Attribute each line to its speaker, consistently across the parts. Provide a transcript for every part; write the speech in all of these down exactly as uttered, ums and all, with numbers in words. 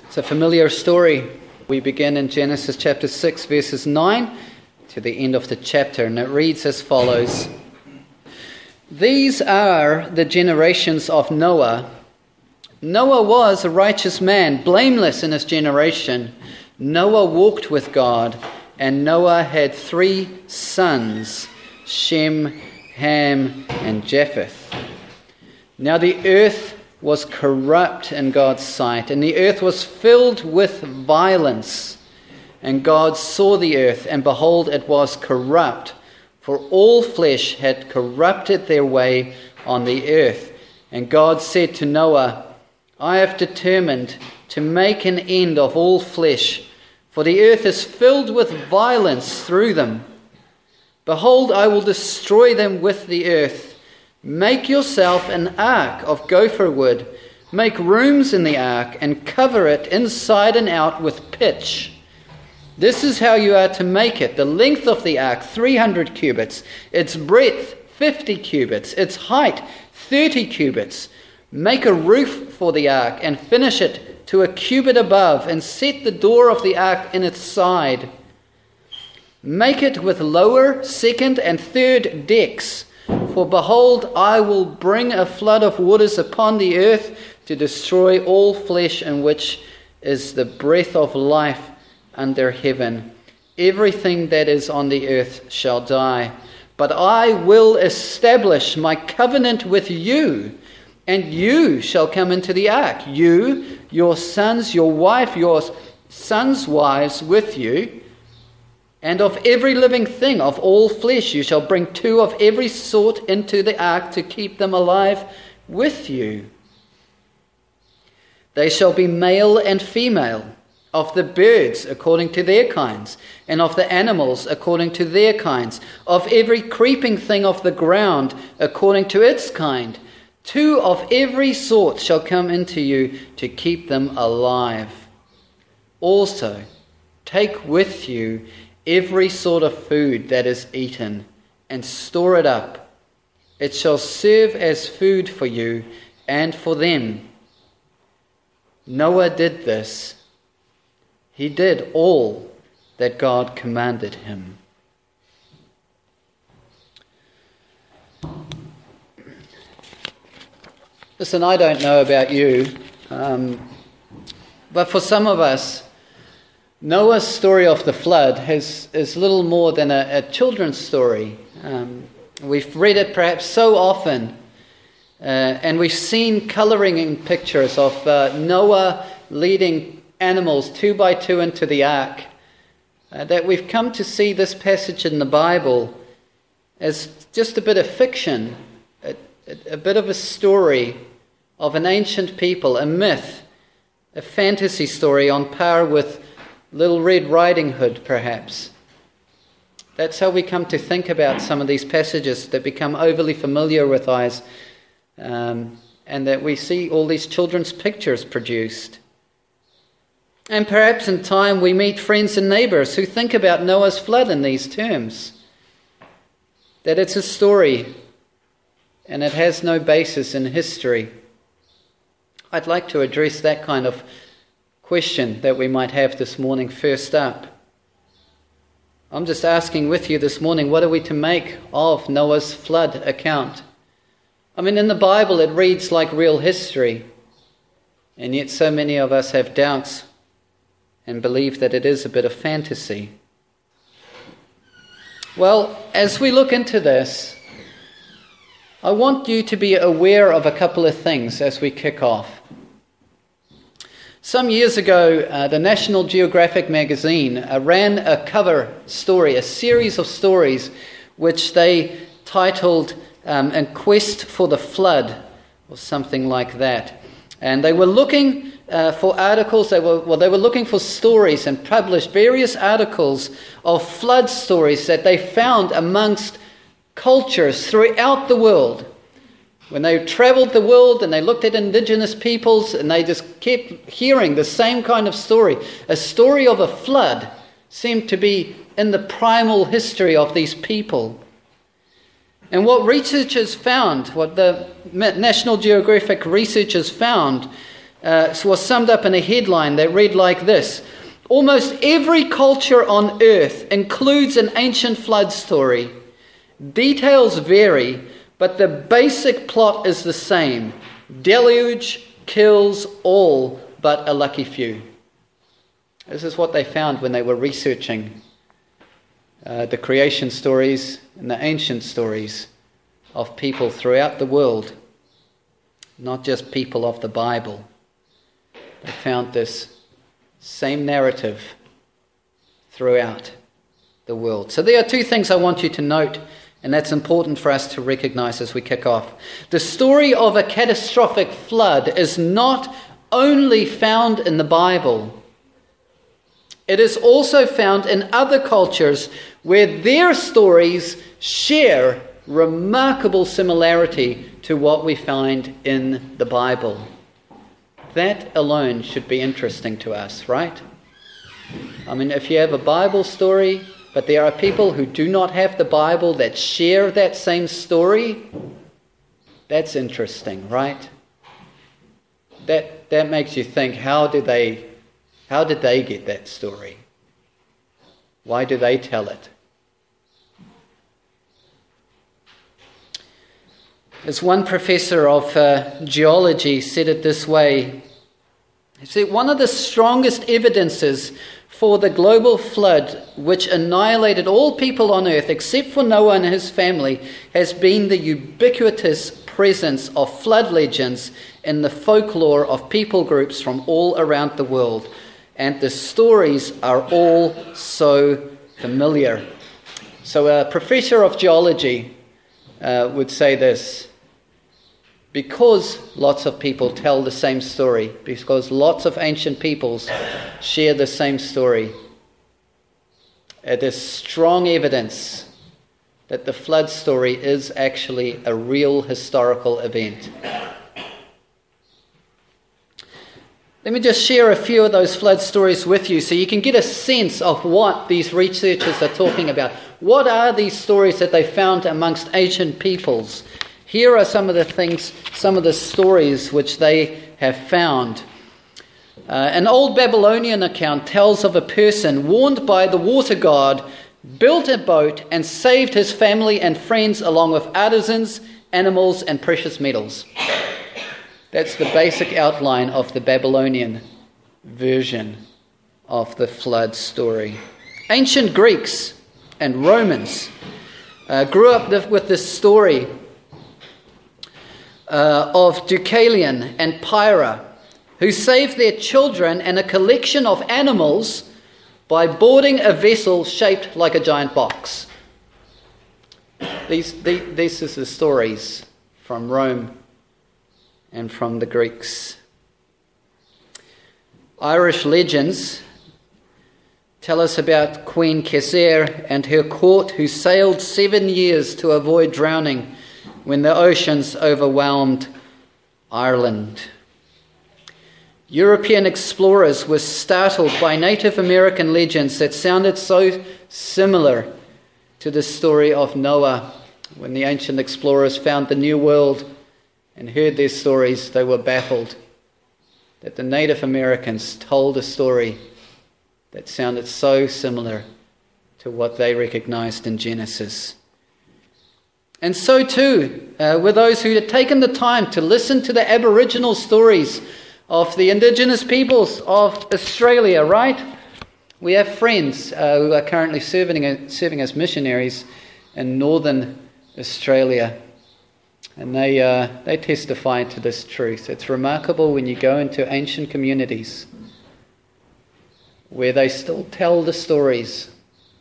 Speaker 1: It's a familiar story. We begin in Genesis chapter six, verses nine to the end of the chapter, and it reads as follows. These are the generations of Noah. Noah was a righteous man, blameless in his generation. Noah walked with God, and Noah had three sons, Shem, Ham, and Japheth. Now the earth was corrupt in God's sight, and the earth was filled with violence. And God saw the earth, and behold, it was corrupt, for all flesh had corrupted their way on the earth. And God said to Noah, I have determined to make an end of all flesh, for the earth is filled with violence through them. Behold, I will destroy them with the earth. Make yourself an ark of gopher wood. Make rooms in the ark and cover it inside and out with pitch. This is how you are to make it. The length of the ark, three hundred cubits. Its breadth, fifty cubits. Its height, thirty cubits. Make a roof for the ark and finish it to a cubit above, and set the door of the ark in its side. Make it with lower, second, and third decks. For behold, I will bring a flood of waters upon the earth to destroy all flesh, in which is the breath of life under heaven. Everything that is on the earth shall die. But I will establish my covenant with you, and you shall come into the ark. You, your sons, your wife, your sons' wives with you. And of every living thing, of all flesh, you shall bring two of every sort into the ark to keep them alive with you. They shall be male and female, of the birds according to their kinds, and of the animals according to their kinds, of every creeping thing of the ground according to its kind. Two of every sort shall come into you to keep them alive. Also, take with you every sort of food that is eaten, and store it up. It shall serve as food for you and for them. Noah did this. He did all that God commanded him. Listen, I don't know about you, um, but for some of us, Noah's story of the flood has, is little more than a, a children's story. Um, we've read it perhaps so often, uh, and we've seen colouring in pictures of uh, Noah leading animals two by two into the ark, uh, that we've come to see this passage in the Bible as just a bit of fiction, a, a, a bit of a story of an ancient people, a myth, a fantasy story on par with Little Red Riding Hood, perhaps. That's how we come to think about some of these passages that become overly familiar with us, um, and that we see all these children's pictures produced. And perhaps in time we meet friends and neighbours who think about Noah's flood in these terms, that it's a story and it has no basis in history. I'd like to address that kind of question that we might have this morning first up. I'm just asking with you this morning, what are we to make of Noah's flood account? I mean, in the Bible it reads like real history, and yet so many of us have doubts and believe that it is a bit of fantasy. Well, as we look into this, I want you to be aware of a couple of things as we kick off. Some years ago, uh, the National Geographic magazine uh, ran a cover story, a series of stories, which they titled um, "A Quest for the Flood," or something like that. And they were looking uh, for articles. They were well, they were looking for stories, and published various articles of flood stories that they found amongst cultures throughout the world. When they travelled the world and they looked at indigenous peoples, and they just kept hearing the same kind of story. A story of a flood seemed to be in the primal history of these people. And what researchers found, what the National Geographic researchers found, uh, was summed up in a headline that read like this: almost every culture on earth includes an ancient flood story. Details vary, but the basic plot is the same. Deluge kills all but a lucky few. This is what they found when they were researching uh, the creation stories and the ancient stories of people throughout the world, not just people of the Bible. They found this same narrative throughout the world. So there are two things I want you to note, and that's important for us to recognize as we kick off. The story of a catastrophic flood is not only found in the Bible. It is also found in other cultures where their stories share remarkable similarity to what we find in the Bible. That alone should be interesting to us, right? I mean, if you have a Bible story, but there are people who do not have the Bible that share that same story, that's interesting, right? That that makes you think, how did they how did they get that story? Why do they tell it? As one professor of uh, geology said it this way, he said, one of the strongest evidences for the global flood which annihilated all people on earth except for Noah and his family has been the ubiquitous presence of flood legends in the folklore of people groups from all around the world. And the stories are all so familiar. So a professor of geology uh, would say this: because lots of people tell the same story, because lots of ancient peoples share the same story, it is strong evidence that the flood story is actually a real historical event. Let me just share a few of those flood stories with you so you can get a sense of what these researchers are talking about. What are these stories that they found amongst ancient peoples? Here are some of the things, some of the stories which they have found. Uh, an old Babylonian account tells of a person warned by the water god, built a boat and saved his family and friends along with artisans, animals and precious metals. That's the basic outline of the Babylonian version of the flood story. Ancient Greeks and Romans uh, grew up with this story uh, of Deucalion and Pyrrha, who saved their children and a collection of animals by boarding a vessel shaped like a giant box. These, these, these are the stories from Rome and from the Greeks. Irish legends tell us about Queen Kessere and her court, who sailed seven years to avoid drowning when the oceans overwhelmed Ireland. European explorers were startled by Native American legends that sounded so similar to the story of Noah. When the ancient explorers found the New World and heard their stories, they were baffled that the Native Americans told a story that sounded so similar to what they recognized in Genesis. And so too uh, were those who had taken the time to listen to the Aboriginal stories of the indigenous peoples of Australia, right? We have friends uh, who are currently serving, serving as missionaries in northern Australia. And they uh, they testify to this truth. It's remarkable when you go into ancient communities where they still tell the stories.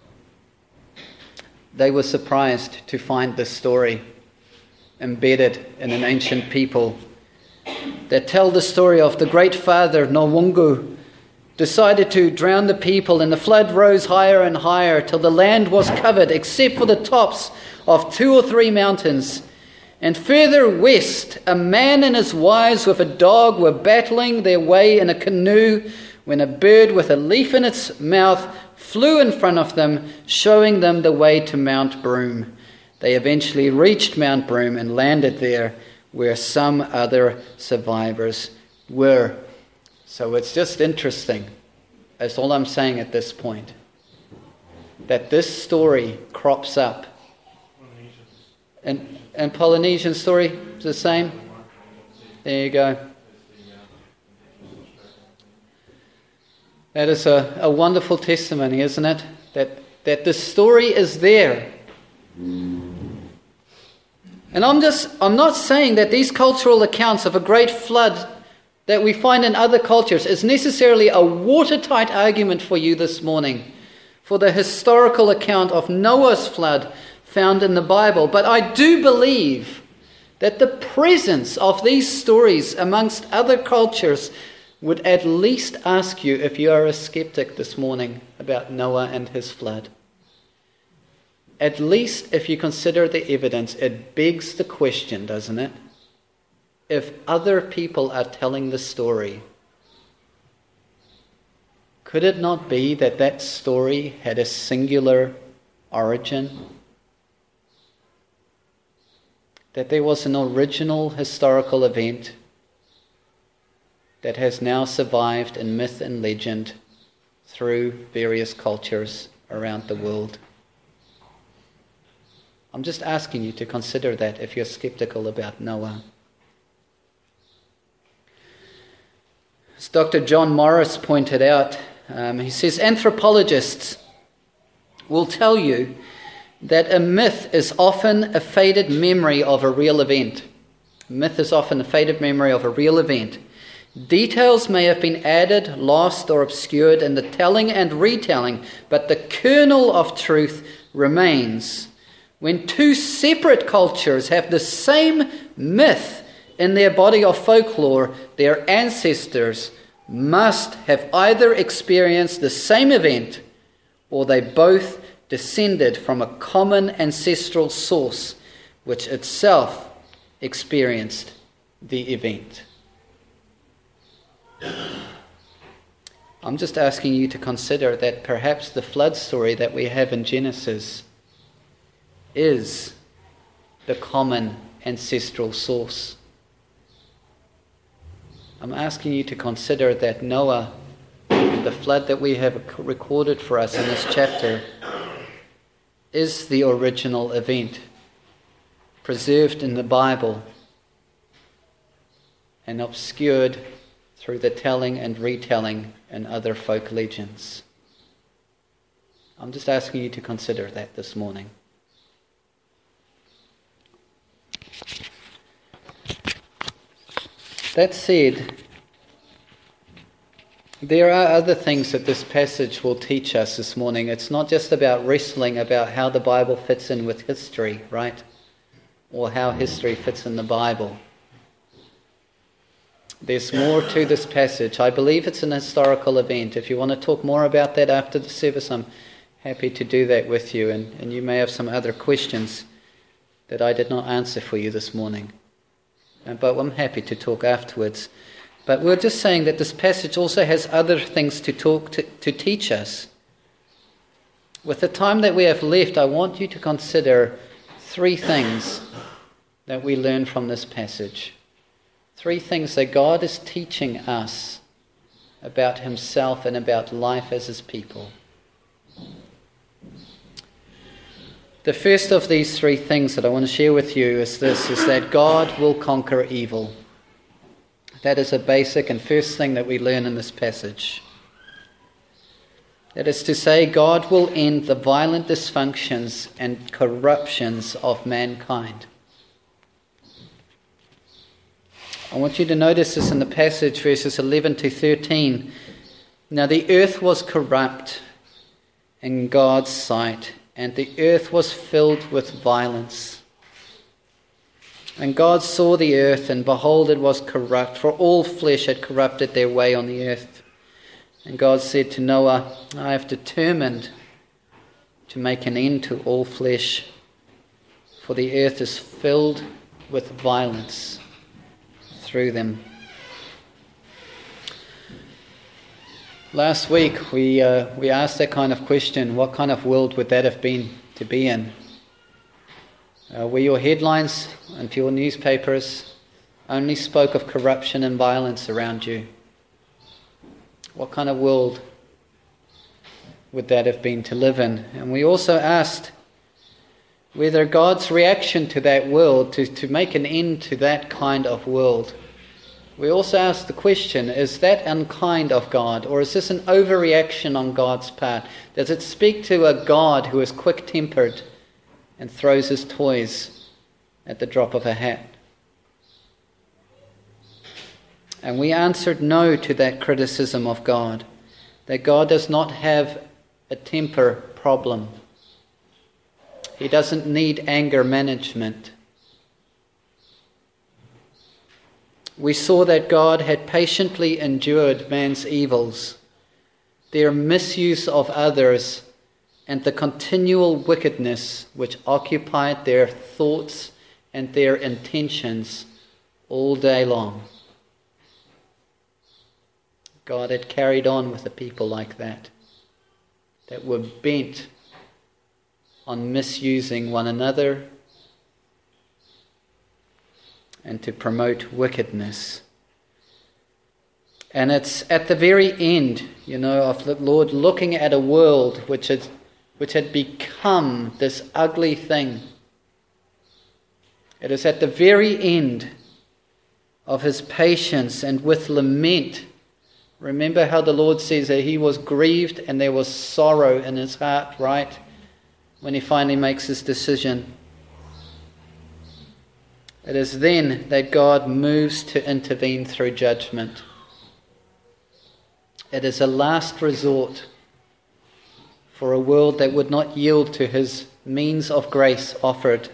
Speaker 1: They were surprised to find this story embedded in an ancient people that tell the story of the great father Nawungu decided to drown the people, and the flood rose higher and higher till the land was covered except for the tops of two or three mountains. And further west, a man and his wives with a dog were battling their way in a canoe when a bird with a leaf in its mouth flew in front of them, showing them the way to Mount Broom. They eventually reached Mount Broom and landed there, where some other survivors were. So it's just interesting, that's all I'm saying at this point, that this story crops up. And, and Polynesian story is the same. There you go. That is a, a wonderful testimony, isn't it? That that the story is there. And I'm just I'm not saying that these cultural accounts of a great flood that we find in other cultures is necessarily a watertight argument for you this morning for the historical account of Noah's flood found in the Bible. But I do believe that the presence of these stories amongst other cultures would at least ask you if you are a skeptic this morning about Noah and his flood. At least if you consider the evidence, it begs the question, doesn't it? If other people are telling the story, could it not be that that story had a singular origin? That there was an original historical event that has now survived in myth and legend through various cultures around the world. I'm just asking you to consider that if you're skeptical about Noah. As Doctor John Morris pointed out, um, he says anthropologists will tell you that a myth is often a faded memory of a real event. A myth is often a faded memory of a real event. Details may have been added, lost, or obscured in the telling and retelling, but the kernel of truth remains. When two separate cultures have the same myth in their body of folklore, their ancestors must have either experienced the same event or they both descended from a common ancestral source which itself experienced the event. I'm just asking you to consider that perhaps the flood story that we have in Genesis is the common ancestral source. I'm asking you to consider that Noah, the flood that we have recorded for us in this chapter, is the original event, preserved in the Bible and obscured through the telling and retelling in other folk legends. I'm just asking you to consider that this morning. That said, there are other things that this passage will teach us this morning. It's not just about wrestling about how the Bible fits in with history, right? Or how history fits in the Bible. There's more to this passage. I believe it's an historical event. If you want to talk more about that after the service, I'm happy to do that with you. And, and you may have some other questions that I did not answer for you this morning. Uh, but I'm happy to talk afterwards. But we're just saying that this passage also has other things to talk to, to teach us. With the time that we have left, I want you to consider three things that we learn from this passage. Three things that God is teaching us about himself and about life as his people. The first of these three things that I want to share with you is this, is that God will conquer evil. That is a basic and first thing that we learn in this passage. That is to say, God will end the violent dysfunctions and corruptions of mankind. I want you to notice this in the passage, verses eleven to thirteen. Now the earth was corrupt in God's sight, and the earth was filled with violence. And God saw the earth, and behold, it was corrupt, for all flesh had corrupted their way on the earth. And God said to Noah, I have determined to make an end to all flesh, for the earth is filled with violence through them. Last week we uh, we asked that kind of question, what kind of world would that have been to be in? Uh, were your headlines and your newspapers only spoke of corruption and violence around you? What kind of world would that have been to live in? And we also asked whether God's reaction to that world, to, to make an end to that kind of world. We also asked the question, is that unkind of God, or is this an overreaction on God's part? Does it speak to a God who is quick-tempered and throws his toys at the drop of a hat? And we answered no to that criticism of God, that God does not have a temper problem. He doesn't need anger management. We saw that God had patiently endured man's evils, their misuse of others, and the continual wickedness which occupied their thoughts and their intentions all day long. God had carried on with a people like that, that were bent on misusing one another and to promote wickedness. And it's at the very end, you know, of the Lord looking at a world which had, which had become this ugly thing. It is at the very end of his patience and with lament. Remember how the Lord says that he was grieved and there was sorrow in his heart, right? When he finally makes his decision. It is then that God moves to intervene through judgment. It is a last resort for a world that would not yield to his means of grace offered.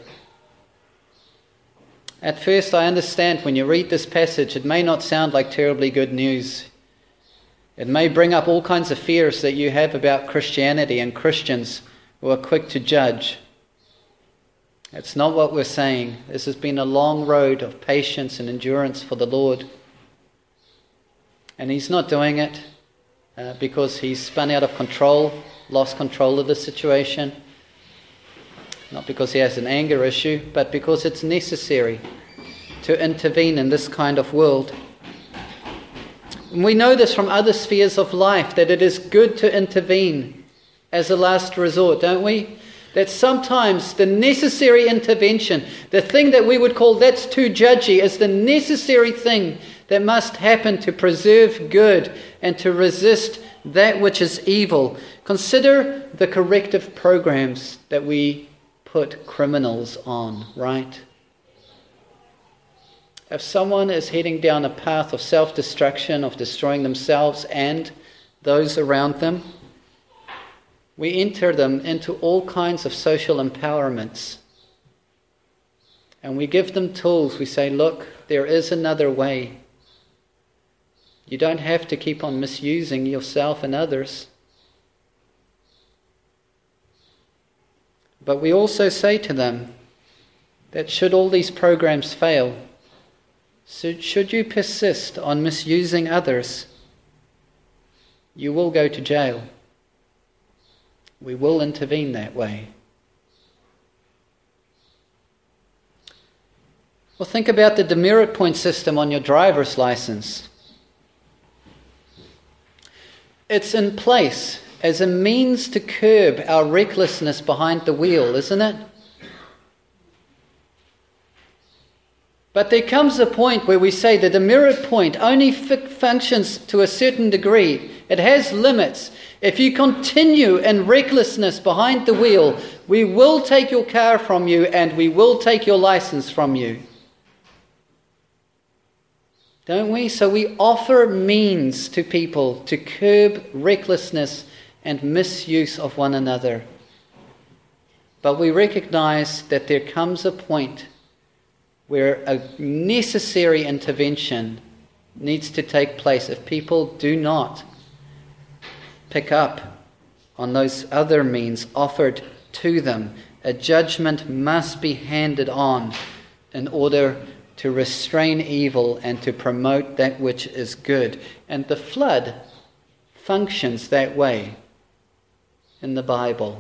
Speaker 1: At first, I understand when you read this passage, it may not sound like terribly good news. It may bring up all kinds of fears that you have about Christianity and Christians who are quick to judge. It's not what we're saying. This has been a long road of patience and endurance for the Lord. And he's not doing it uh, because he's spun out of control, lost control of the situation. Not because he has an anger issue, but because it's necessary to intervene in this kind of world. And we know this from other spheres of life, that it is good to intervene as a last resort, don't we? That sometimes the necessary intervention, the thing that we would call that's too judgy, is the necessary thing that must happen to preserve good and to resist that which is evil. Consider the corrective programs that we put criminals on, right? If someone is heading down a path of self-destruction, of destroying themselves and those around them, we enter them into all kinds of social empowerments. And we give them tools. We say, look, there is another way. You don't have to keep on misusing yourself and others. But we also say to them that should all these programs fail, so should you persist on misusing others, you will go to jail. We will intervene that way. Well, think about the demerit point system on your driver's license. It's in place as a means to curb our recklessness behind the wheel, isn't it? But there comes a point where we say the demerit point only f- functions to a certain degree. It has limits. If you continue in recklessness behind the wheel, we will take your car from you and we will take your license from you. Don't we? So we offer means to people to curb recklessness and misuse of one another. But we recognize that there comes a point where a necessary intervention needs to take place if people do not pick up on those other means offered to them. A judgment must be handed on in order to restrain evil and to promote that which is good. And the flood functions that way in the Bible.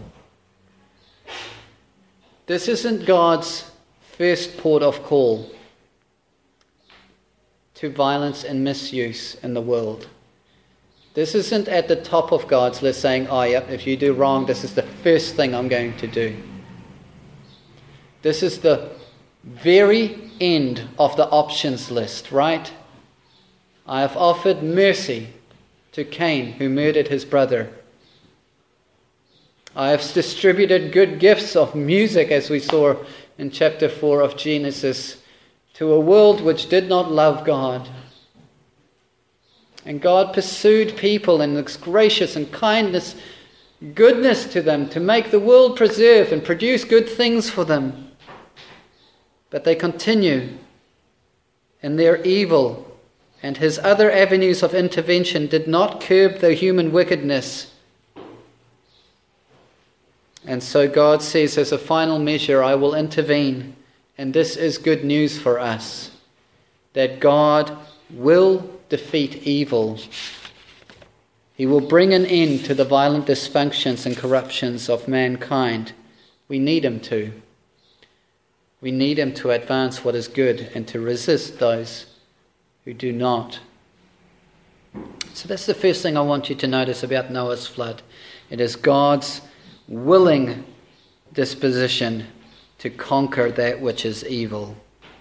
Speaker 1: This isn't God's first port of call to violence and misuse in the world. This isn't at the top of God's list saying, oh, yep, if you do wrong, this is the first thing I'm going to do. This is the very end of the options list, right? I have offered mercy to Cain, who murdered his brother. I have distributed good gifts of music, as we saw in chapter four of Genesis, to a world which did not love God. And God pursued people in His gracious and kindness, goodness to them, to make the world preserve and produce good things for them. But they continue in their evil, and His other avenues of intervention did not curb their human wickedness. And so God says, as a final measure, I will intervene. And this is good news for us, that God will defeat evil. He will bring an end to the violent dysfunctions and corruptions of mankind. We need Him to. We need Him to advance what is good and to resist those who do not. So that's the first thing I want you to notice about Noah's flood. It is God's willing disposition to conquer that which is evil.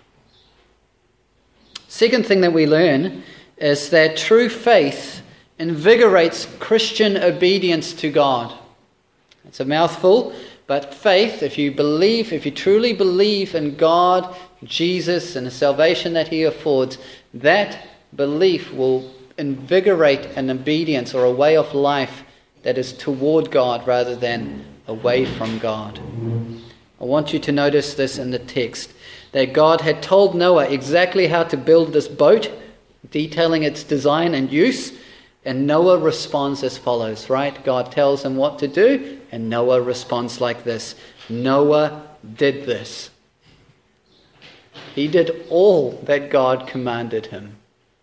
Speaker 1: Second thing that we learn is that true faith invigorates Christian obedience to God. It's a mouthful, but faith, if you believe, if you truly believe in God, Jesus, and the salvation that He affords, that belief will invigorate an obedience or a way of life that is toward God rather than away from God. I want you to notice this in the text, that God had told Noah exactly how to build this boat, detailing its design and use, and Noah responds as follows, right? God tells him what to do, and Noah responds like this. Noah did this. He did all that God commanded him.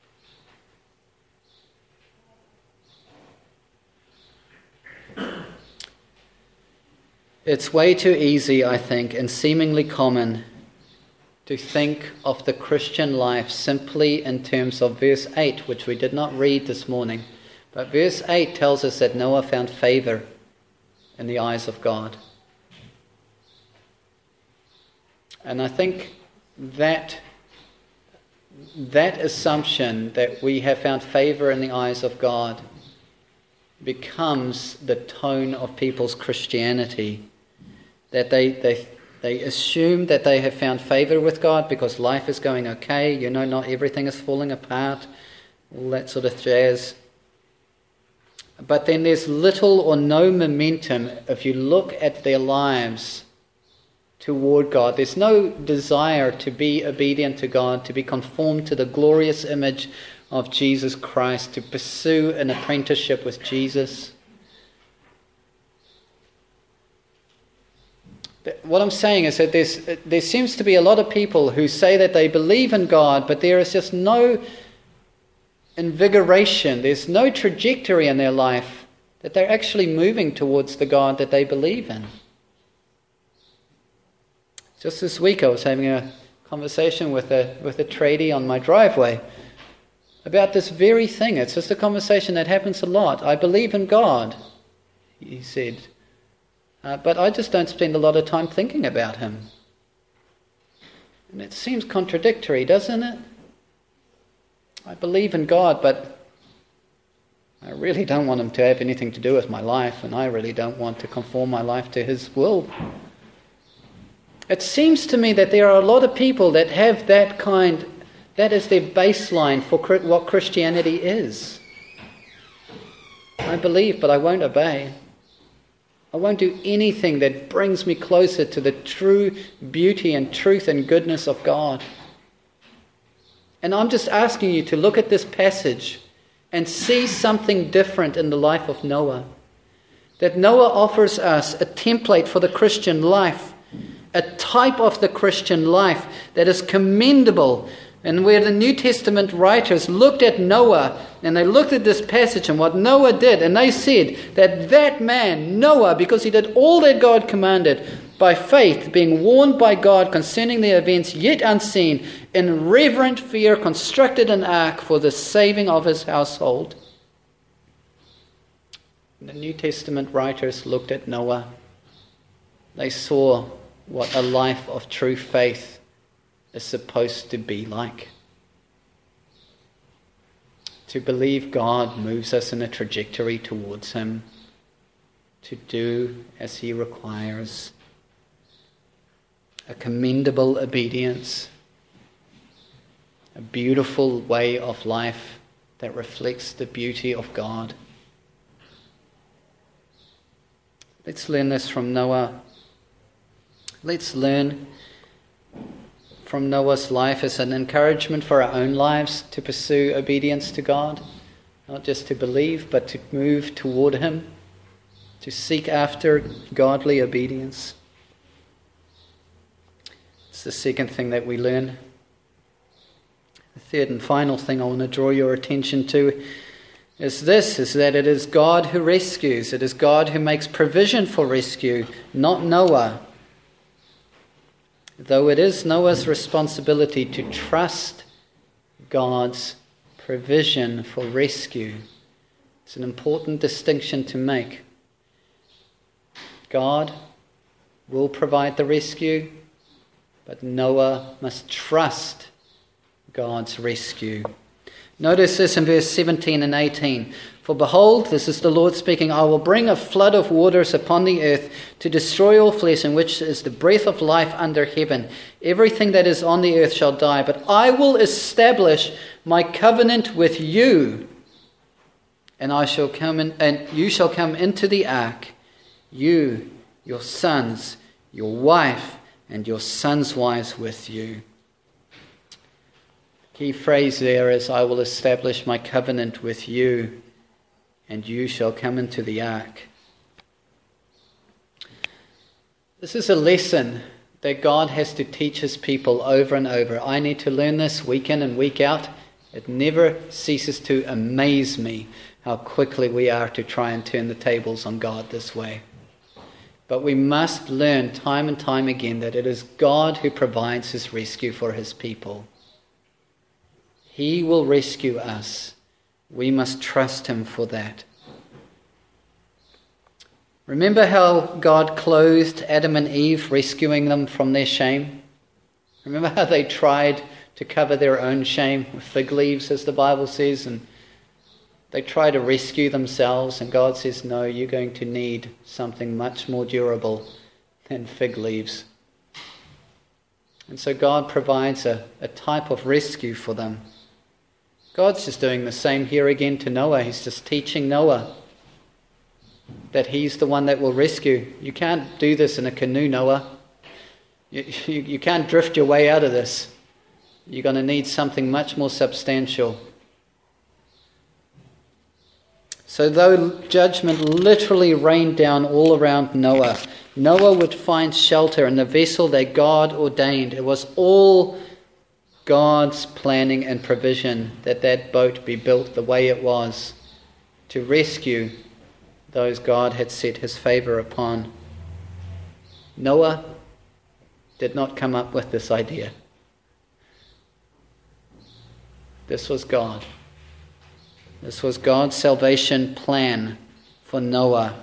Speaker 1: It's way too easy, I think, and seemingly common to think of the Christian life simply in terms of verse eight, which we did not read this morning. But verse eight tells us that Noah found favor in the eyes of God. And I think that that assumption that we have found favor in the eyes of God becomes the tone of people's Christianity. That they, they they assume that they have found favor with God because life is going okay, you know, not everything is falling apart, all that sort of jazz. But then there's little or no momentum if you look at their lives toward God. There's no desire to be obedient to God, to be conformed to the glorious image of Jesus Christ, to pursue an apprenticeship with Jesus. What I'm saying is that there's, there seems to be a lot of people who say that they believe in God, but there is just no invigoration, there's no trajectory in their life that they're actually moving towards the God that they believe in. Just this week I was having a conversation with a with a tradie on my driveway about this very thing. It's just a conversation that happens a lot. I believe in God, he said. Uh, but I just don't spend a lot of time thinking about Him. And it seems contradictory, doesn't it? I believe in God, but I really don't want Him to have anything to do with my life, and I really don't want to conform my life to His will. It seems to me that there are a lot of people that have that kind, that is their baseline for what Christianity is. I believe, but I won't obey. I won't do anything that brings me closer to the true beauty and truth and goodness of God. And I'm just asking you to look at this passage and see something different in the life of Noah. That Noah offers us a template for the Christian life, a type of the Christian life that is commendable. And where the New Testament writers looked at Noah, and they looked at this passage and what Noah did, and they said that that man, Noah, because he did all that God commanded, by faith, being warned by God concerning the events yet unseen, in reverent fear constructed an ark for the saving of his household. The New Testament writers looked at Noah. They saw what a life of true faith is supposed to be like. To believe God moves us in a trajectory towards Him. To do as He requires. A commendable obedience. A beautiful way of life that reflects the beauty of God. Let's learn this from Noah. Let's learn from Noah's life as an encouragement for our own lives to pursue obedience to God. Not just to believe, but to move toward Him. To seek after godly obedience. It's the second thing that we learn. The third and final thing I want to draw your attention to is this, is that it is God who rescues. It is God who makes provision for rescue, not Noah. Though it is Noah's responsibility to trust God's provision for rescue. It's an important distinction to make. God will provide the rescue, but Noah must trust God's rescue. Notice this in verse seventeen and eighteen. For behold, this is the Lord speaking, I will bring a flood of waters upon the earth to destroy all flesh, in which is the breath of life under heaven. Everything that is on the earth shall die, but I will establish my covenant with you, and I shall come in, and you shall come into the ark, you, your sons, your wife, and your sons' wives with you. Key phrase there is, I will establish my covenant with you, and you shall come into the ark. This is a lesson that God has to teach His people over and over. I need to learn this week in and week out. It never ceases to amaze me how quickly we are to try and turn the tables on God this way. But we must learn time and time again that it is God who provides His rescue for His people. He will rescue us. We must trust Him for that. Remember how God clothed Adam and Eve, rescuing them from their shame? Remember how they tried to cover their own shame with fig leaves, as the Bible says, and they try to rescue themselves, and God says, no, you're going to need something much more durable than fig leaves. And so God provides a, a type of rescue for them. God's just doing the same here again to Noah. He's just teaching Noah that He's the one that will rescue. You can't do this in a canoe, Noah. You, you, you can't drift your way out of this. You're going to need something much more substantial. So though judgment literally rained down all around Noah, Noah would find shelter in the vessel that God ordained. It was all God's planning and provision that that boat be built the way it was to rescue those God had set His favor upon. Noah did not come up with this idea. This was God. This was God's salvation plan for Noah.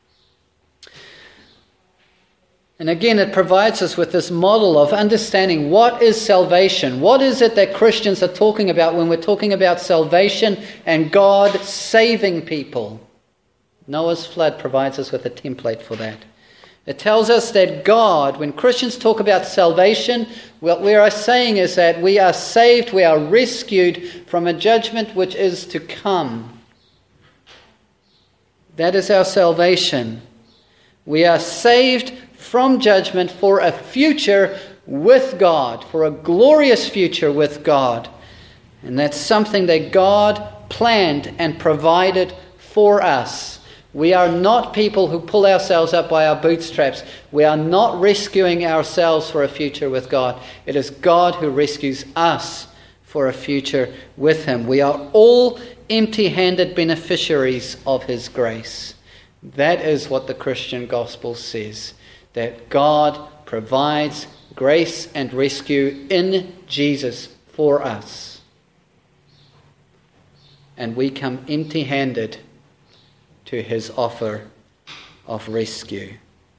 Speaker 1: And again, it provides us with this model of understanding what is salvation. What is it that Christians are talking about when we're talking about salvation and God saving people? Noah's flood provides us with a template for that. It tells us that God, when Christians talk about salvation, what we are saying is that we are saved, we are rescued from a judgment which is to come. That is our salvation. We are saved from judgment for a future with God, for a glorious future with God. And that's something that God planned and provided for us. We are not people who pull ourselves up by our bootstraps. We are not rescuing ourselves for a future with God. It is God who rescues us for a future with Him. We are all empty-handed beneficiaries of His grace. That is what the Christian gospel says. That God provides grace and rescue in Jesus for us. And we come empty-handed to his offer of rescue.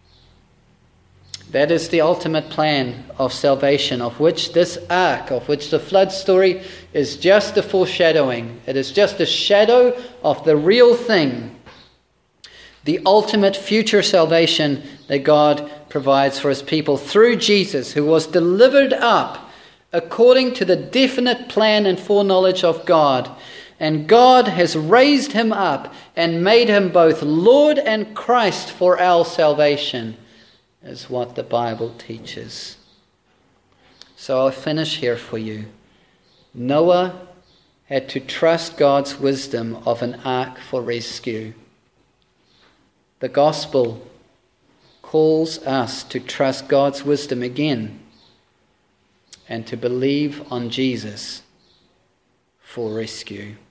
Speaker 1: That is the ultimate plan of salvation, of which this ark, of which the flood story is just a foreshadowing. It is just a shadow of the real thing, the ultimate future salvation that God provides for his people through Jesus, who was delivered up according to the definite plan and foreknowledge of God. And God has raised him up and made him both Lord and Christ for our salvation, is what the Bible teaches. So I'll finish here for you. Noah had to trust God's wisdom of an ark for rescue. The gospel calls us to trust God's wisdom again and to believe on Jesus for rescue.